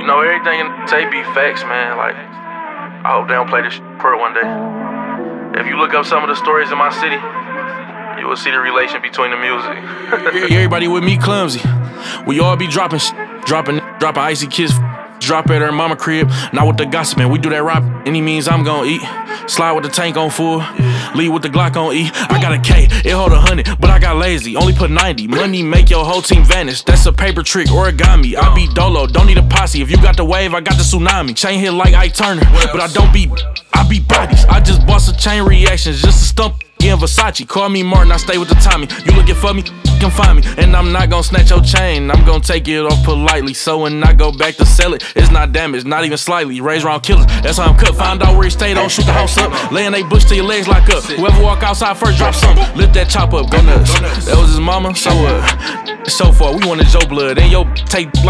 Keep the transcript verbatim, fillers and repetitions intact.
You know, everything in say be facts, man. Like, I hope they don't play this shit one day. If you look up some of the stories in my city, you will see the relation between the music. Everybody with me clumsy. We all be dropping shit, dropping, dropping icy kiss. Drop at her mama crib, not with the gossiping. We do that rob, any means I'm gon' eat. Slide with the tank on full, lead with the Glock on E. I got a K, it hold a hundred, but I got lazy. Only put ninety. Money make your whole team vanish. That's a paper trick, origami. I be dolo, don't need a posse. If you got the wave, I got the tsunami. Chain hit like Ike Turner, but I don't be, I be bodies. I just bought some chain reactions just to stump in Versace. Call me Martin, I stay with the Tommy. You looking for me? Can find me, and I'm not gon' snatch your chain. I'm gon' take it off politely. So when I go back to sell it, it's not damaged, not even slightly. Raised around killers, that's how I'm cut. Find out where he stay, don't shoot the house up. Lay in they bush till your legs lock up. Whoever walk outside first, drop something. Lift that chop up, go nuts. That was his mama, so what? Uh, so far, we wanted your blood, and your take like